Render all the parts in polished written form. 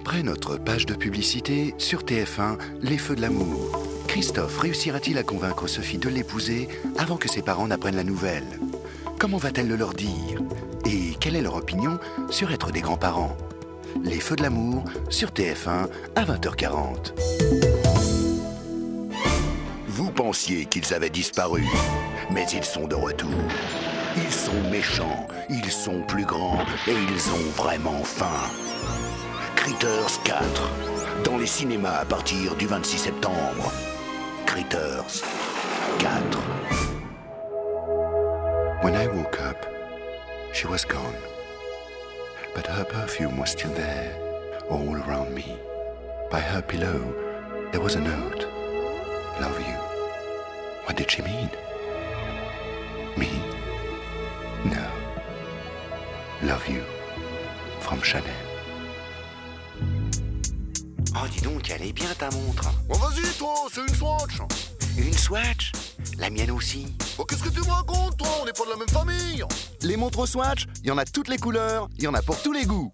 Après notre page de publicité, sur TF1, Les Feux de l'amour. Christophe réussira-t-il à convaincre Sophie de l'épouser avant que ses parents n'apprennent la nouvelle? Comment va-t-elle le leur dire? Et quelle est leur opinion sur être des grands-parents? Les Feux de l'amour, sur TF1, à 20h40. Vous pensiez qu'ils avaient disparu, mais ils sont de retour. Ils sont méchants, ils sont plus grands et ils ont vraiment faim. Critters 4, dans les cinémas à partir du 26 septembre. Critters 4. When I woke up, she was gone. But her perfume was still there, all around me. By her pillow, there was a note. Love you. What did she mean? Me? No. Love you. From Chanel. Oh, dis donc, elle est bien ta montre. Oh, vas-y, toi, c'est une Swatch. Une Swatch? La mienne aussi. Oh, qu'est-ce que tu me racontes, toi? On n'est pas de la même famille. Les montres Swatch, il y en a toutes les couleurs, il y en a pour tous les goûts.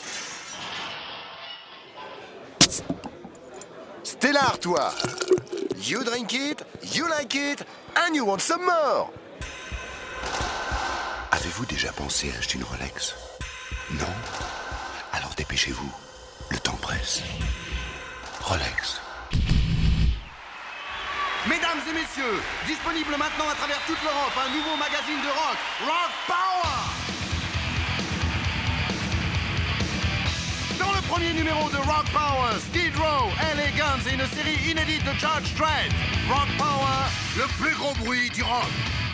Stellar, toi. You drink it, you like it, and you want some more. Avez-vous déjà pensé à acheter une Rolex? Non? Alors dépêchez-vous, le temps presse. Rolex. Mesdames et messieurs, disponible maintenant à travers toute l'Europe, un nouveau magazine de rock, Rock Power. Dans le premier numéro de Rock Power, Skid Row, LA Guns et une série inédite de Judge Dredd. Rock Power, le plus gros bruit du rock.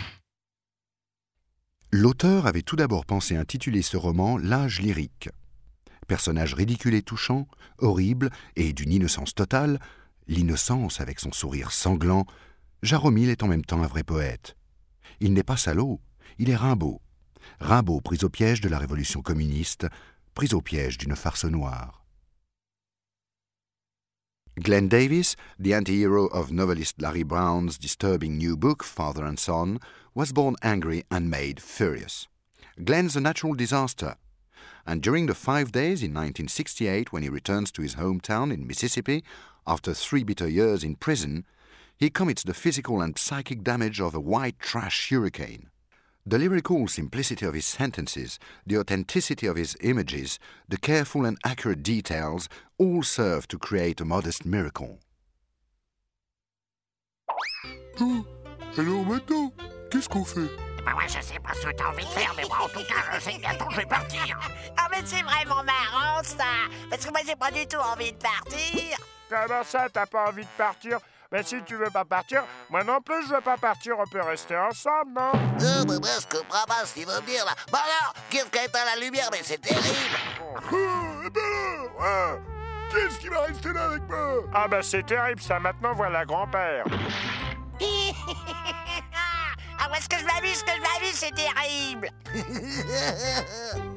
L'auteur avait tout d'abord pensé intituler ce roman L'âge lyrique. Personnage ridicule et touchant, horrible et d'une innocence totale, l'innocence avec son sourire sanglant, Jaromil est en même temps un vrai poète. Il n'est pas salaud, il est Rimbaud. Rimbaud pris au piège de la révolution communiste, pris au piège d'une farce noire. Glenn Davis, the anti-hero of novelist Larry Brown's disturbing new book, Father and Son, was born angry and made furious. Glenn's a natural disaster, and during the 5 days in 1968 when he returns to his hometown in Mississippi, after 3 bitter years in prison, he commits the physical and psychic damage of a white trash hurricane. The lyrical simplicity of his sentences, the authenticity of his images, the careful and accurate details all serve to create a modest miracle. Oh, alors maintenant, qu'est-ce qu'on fait? Bah ouais, je sais pas ce que t'as envie de faire, mais moi en tout cas, je sais bientôt je vais partir. Ah mais c'est vraiment marrant ça, parce que moi j'ai pas du tout envie de partir. Comment ça, t'as pas envie de partir? Mais si tu veux pas partir, moi non plus je veux pas partir, on peut rester ensemble, non? Mais moi je comprends pas ce qu'il veut dire là. Bah alors, qu'est-ce qu'elle éteint la lumière? Mais c'est terrible. Eh ben là, qu'est-ce qui va rester là avec moi? Ah bah c'est terrible ça, maintenant voilà grand-père. Ah ouais, ce que je m'amuse, c'est terrible.